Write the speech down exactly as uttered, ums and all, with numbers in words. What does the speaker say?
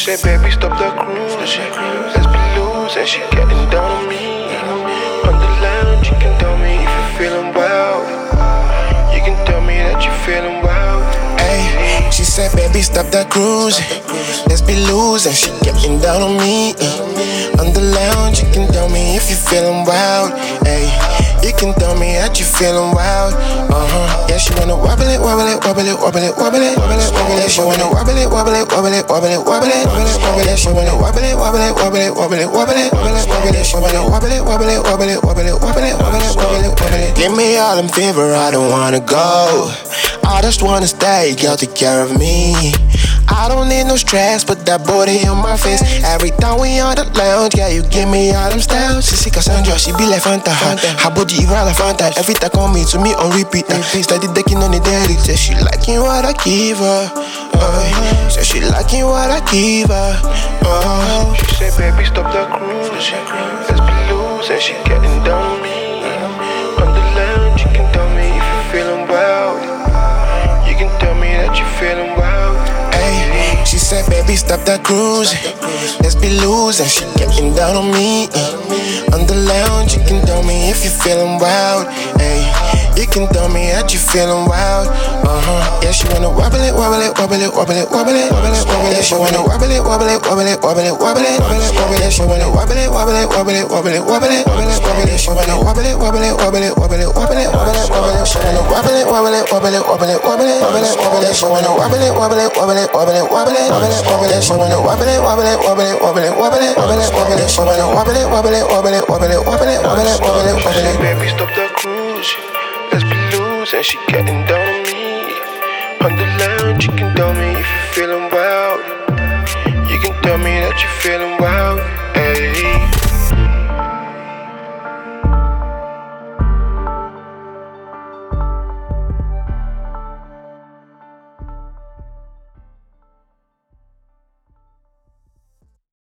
said, baby, stop the cruise. Let's be loose, and she getting down on me. On the lounge, you can tell me if you're feeling wild. You can tell me that you're feeling wild. Ay, she said, baby, stop that cruising. Let's be loose, and she getting down on me. On the lounge, you can tell me if you're feeling wild. Ay, you can tell me that you're feeling wild. Uh-huh. Yeah, she wanna wobble it, wobble it, wobble it, wobble it, wobble it, wobble it, wobble it. Yeah, she wanna wobble it, wobble it, wobble it, wobble it, wobble it, wobble it, wobble it. Yeah, she wanna wobble it, wobble it, wobble it, wobble it, wobble it, wobble it, wobble it. She wanna wobble it, wobble it, wobble it, wobble it, wobble it, wobble it, wobble it, wobble it. Give me all them favor, I don't wanna go. I just wanna stay, girl, take care of me. I don't need no stress, put that booty on my face. Every time we on the lounge, yeah, you give me all them styles. She see Cassandra, she be like Fanta. Her body even like Fanta. Every time on me, to me on repeat. Steady decking on the daily. Say she liking what I give her. Uh, say she liking what I give her. Uh, she said, baby, stop the cruise. Let's be loose, and she getting down on me. On the lounge, you can tell me if you're feeling wild. You can tell me that you're feeling wild. She said, baby, stop that cruising. Let's be loose, and she getting down on me. Uh, on the lounge, you can tell me if you're feeling wild. Ay, you can tell me that you're feeling wild. Uh-huh. Yeah, she wanna wobble it, wobble it, wobble it, wobble it, wobble it, wobble it, wobble it. Yeah, she wanna wobble it, wobble it, wobble it, wobble it, wobble it, wobble it, wobble it. Yeah, she wanna wobble it, wobble it, wobble it, wobble it, wobble it, wobble it, wobble it. She wanna wobble it, wobble it, wobble it, wobble it, wobble it, wobble it, wobble it. She wanna wobble it, wobble it, wobble it, wobble it, wobble it, wobble it, wobble it. She wanna wobble it, wobble it, wobble it, wobble it, wobble it, wobble it, wobble it. She wanna wobble it, wobble it, wobble it, wobble it, wobble it, wobble it, wobble it. She wanna wobble it, wobble it, wobble it, wobble it, wobble it, wobble it, wobble it, wobble it. Baby, stop the cruise. Let's be loose, and she getting down on me. On the lounge, you can tell me if you're feeling wild. You can tell me that you're feeling wild.